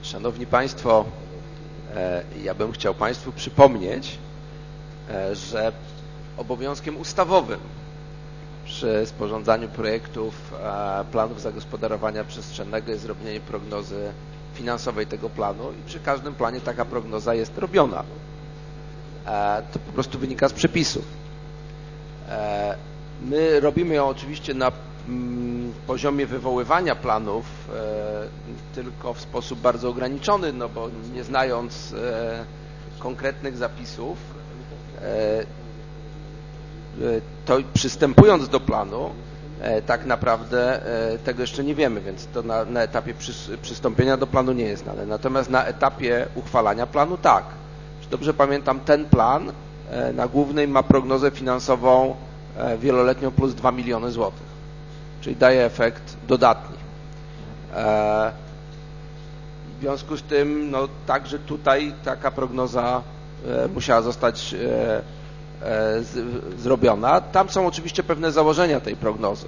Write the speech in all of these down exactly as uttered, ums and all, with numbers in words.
Szanowni Państwo, ja bym chciał Państwu przypomnieć, że obowiązkiem ustawowym przy sporządzaniu projektów planów zagospodarowania przestrzennego jest robienie prognozy finansowej tego planu i przy każdym planie taka prognoza jest robiona. To po prostu wynika z przepisów. My robimy ją oczywiście na poziomie wywoływania planów tylko w sposób bardzo ograniczony, no bo nie znając konkretnych zapisów, to przystępując do planu, tak naprawdę tego jeszcze nie wiemy, więc to na, na etapie przy, przystąpienia do planu nie jest znane. Natomiast na etapie uchwalania planu tak. Jeśli dobrze pamiętam, ten plan na głównej ma prognozę finansową wieloletnią plus dwa miliony złotych, czyli daje efekt dodatni. W związku z tym, no także tutaj taka prognoza musiała zostać zrobiona. Tam są oczywiście pewne założenia tej prognozy.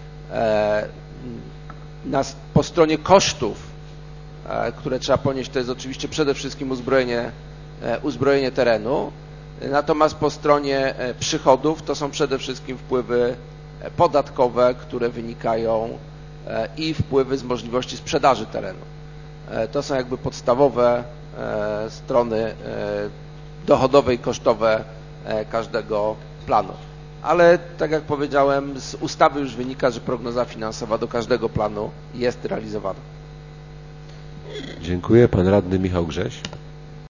Na, po stronie kosztów, które trzeba ponieść, to jest oczywiście przede wszystkim uzbrojenie, uzbrojenie terenu, natomiast po stronie przychodów to są przede wszystkim wpływy podatkowe, które wynikają i wpływy z możliwości sprzedaży terenu. To są jakby podstawowe strony dochodowe i kosztowe każdego planu. Ale tak jak powiedziałem, z ustawy już wynika, że prognoza finansowa do każdego planu jest realizowana. Dziękuję. Pan radny Michał Grześ.